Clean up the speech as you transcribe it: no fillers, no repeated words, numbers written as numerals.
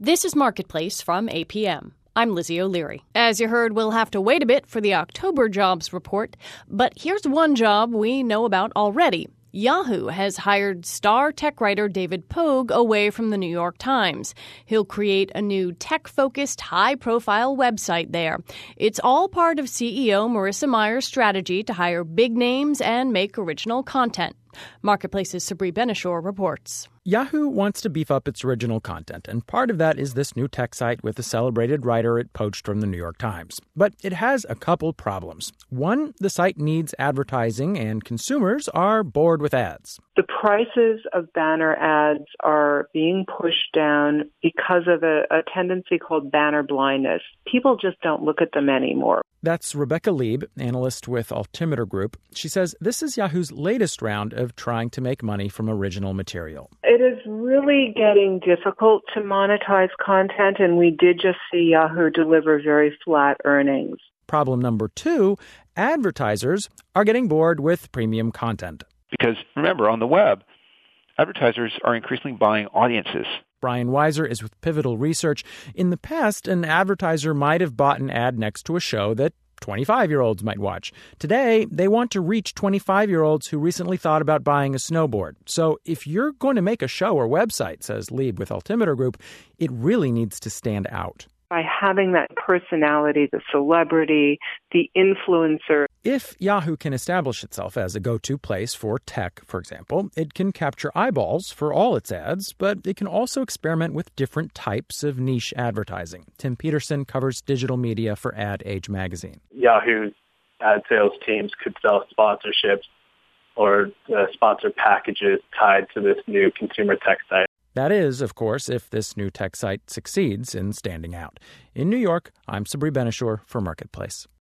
This is Marketplace from APM. I'm Lizzie O'Leary. As you heard, we'll have to wait a bit for the October jobs report. But here's one job we know about already. Yahoo has hired star tech writer David Pogue away from the New York Times. He'll create a new tech-focused, high-profile website there. It's all part of CEO Marissa Mayer's strategy to hire big names and make original content. Marketplace's Sabri Benishore reports. Yahoo wants to beef up its original content, and part of that is this new tech site with a celebrated writer it poached from the New York Times. But it has a couple problems. One, the site needs advertising, and consumers are bored with ads. The prices of banner ads are being pushed down because of a tendency called banner blindness. People just don't look at them anymore. That's Rebecca Lieb, analyst with Altimeter Group. She says this is Yahoo's latest round of trying to make money from original material. It is really getting difficult to monetize content, and we did just see Yahoo deliver very flat earnings. Problem number two, advertisers are getting bored with premium content. Because remember, on the web, advertisers are increasingly buying audiences. Brian Weiser is with Pivotal Research. In the past, an advertiser might have bought an ad next to a show that 25-year-olds might watch. Today, they want to reach 25-year-olds who recently thought about buying a snowboard. So if you're going to make a show or website, says Lieb with Altimeter Group, it really needs to stand out. By having that personality, the celebrity, the influencer. If Yahoo can establish itself as a go-to place for tech, for example, it can capture eyeballs for all its ads, but it can also experiment with different types of niche advertising. Tim Peterson covers digital media for Ad Age magazine. Yahoo's ad sales teams could sell sponsorships or sponsor packages tied to this new consumer tech site. That is, of course, if this new tech site succeeds in standing out. In New York, I'm Sabri Benishore for Marketplace.